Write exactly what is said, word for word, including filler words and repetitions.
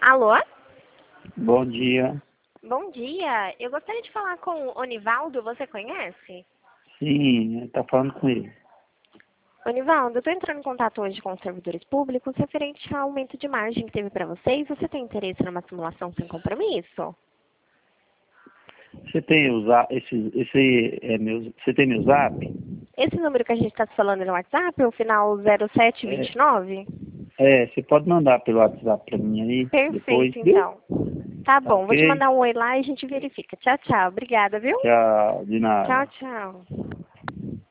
Alô? Bom dia. Bom dia. Eu gostaria de falar com o Onivaldo, você conhece? Sim, tá falando com ele. Onivaldo, eu estou entrando em contato hoje com os servidores públicos referente ao aumento de margem que teve para vocês. Você tem interesse numa simulação sem compromisso? Você tem o zap, esse, esse é meu, você tem meu zap? Esse número que a gente está falando no WhatsApp, o final zero sete dois nove? É, é, você pode mandar pelo WhatsApp para mim aí, depois, Perfeito, viu? então. Tá Tá bom, vou te ok? mandar um oi lá e a gente verifica. Tchau, tchau. Obrigada, viu? Tchau, de nada. Tchau, tchau.